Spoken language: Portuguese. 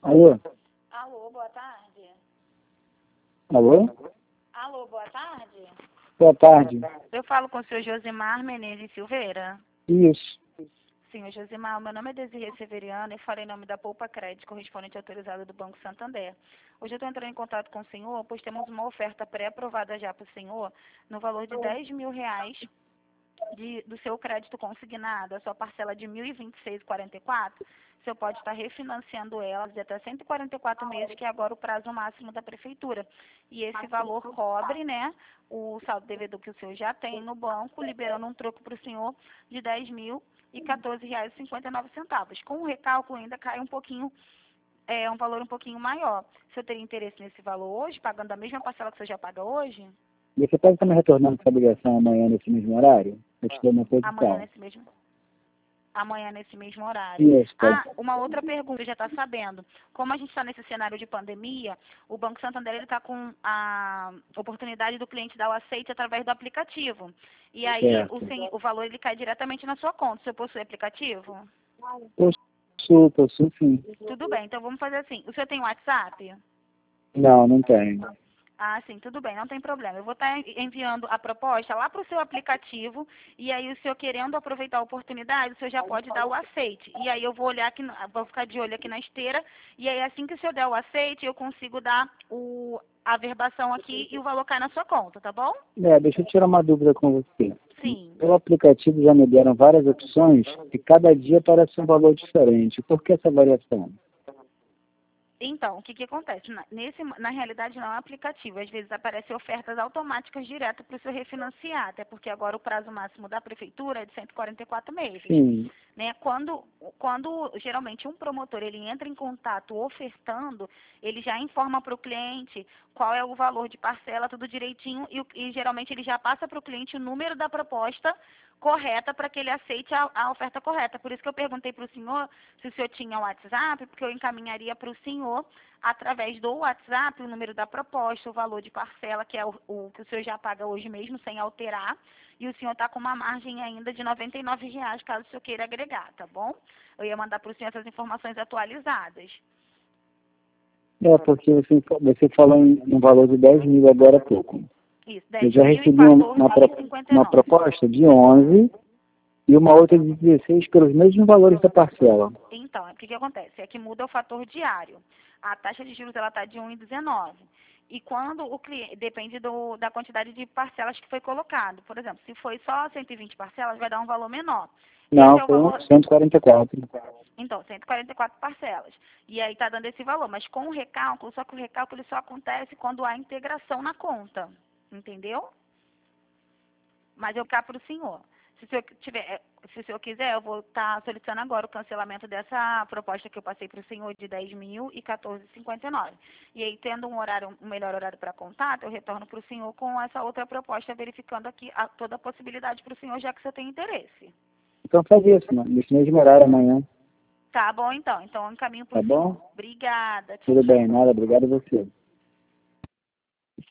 Alô? Alô, boa tarde. Alô? Alô, boa tarde. Boa tarde. Eu falo com o senhor Josimar Menezes Silveira. Isso. Senhor Josimar, meu nome é Desirê Severiano e falo em nome da Poupa Crédito, correspondente autorizado do Banco Santander. Hoje eu estou entrando em contato com o senhor, pois temos uma oferta pré-aprovada já para o senhor, no valor de R$ 10.000 do seu crédito consignado, a sua parcela de R$ 1.026,44, o senhor pode estar refinanciando ela de até 144 meses, que é agora o prazo máximo da prefeitura. E esse valor cobre, né, o saldo devedor que o senhor já tem no banco, liberando um troco para o senhor de R$ 10.014,59. Com o recálculo ainda cai um pouquinho, um valor um pouquinho maior. O senhor teria interesse nesse valor hoje, pagando a mesma parcela que o senhor já paga hoje? Você pode estar me retornando essa ligação amanhã nesse mesmo horário? Eu te dou uma posição. Amanhã nesse mesmo horário. Isso, pode. Uma outra pergunta, já está sabendo. Como a gente está nesse cenário de pandemia, o Banco Santander está com a oportunidade do cliente dar o aceite através do aplicativo. E aí o valor ele cai diretamente na sua conta. O senhor possui aplicativo? Possuo sim. Tudo bem, então vamos fazer assim. O senhor tem WhatsApp? Não tenho. Ah, sim, tudo bem, não tem problema. Eu vou estar enviando a proposta lá para o seu aplicativo e aí o senhor querendo aproveitar a oportunidade, o senhor já pode dar o aceite. E aí eu vou olhar aqui, vou ficar de olho aqui na esteira e aí assim que o senhor der o aceite, eu consigo dar a verbação aqui e o valor cai na sua conta, tá bom? Deixa eu tirar uma dúvida com você. Sim. Pelo aplicativo já me deram várias opções e cada dia parece um valor diferente. Por que essa variação? Então, o que acontece? Na realidade, não é um aplicativo. Às vezes aparecem ofertas automáticas direto para o seu refinanciar, até porque agora o prazo máximo da prefeitura é de 144 meses. Sim. Né? Quando geralmente um promotor ele entra em contato ofertando, ele já informa para o cliente qual é o valor de parcela, tudo direitinho, e geralmente ele já passa para o cliente o número da proposta correta para que ele aceite a oferta correta. Por isso que eu perguntei para o senhor se o senhor tinha o WhatsApp, porque eu encaminharia para o senhor, através do WhatsApp, o número da proposta, o valor de parcela, que é o que o senhor já paga hoje mesmo, sem alterar, e o senhor está com uma margem ainda de R$ 99,00, caso o senhor queira agregar, tá bom? Eu ia mandar para o senhor essas informações atualizadas. Porque você falou em um valor de 10 mil agora há pouco. Isso, Eu já recebi uma proposta de 11 e uma outra de 16 pelos mesmos valores da parcela. Então, o que acontece? É que muda o fator diário. A taxa de juros ela está de 1,19. E quando o cliente, depende da quantidade de parcelas que foi colocado. Por exemplo, se foi só 120 parcelas, vai dar um valor menor. Não, Esse é o foi valor... 144. Então, 144 parcelas. E aí está dando esse valor. Mas com o recálculo, só que o recálculo só acontece quando há integração na conta. Entendeu? Mas eu cá para o senhor. Se o senhor quiser, eu vou estar solicitando agora o cancelamento dessa proposta que eu passei para o senhor de 10.014,59. E aí, tendo um melhor horário para contato, eu retorno para o senhor com essa outra proposta, verificando aqui toda a possibilidade para o senhor, já que o senhor tem interesse. Então faz isso, mano. Nesse mesmo horário amanhã. Tá bom, então. Então, eu encaminho para o Tá senhor. bom? Obrigada. Tchau, Tudo tchau. bem, nada. Obrigado a você.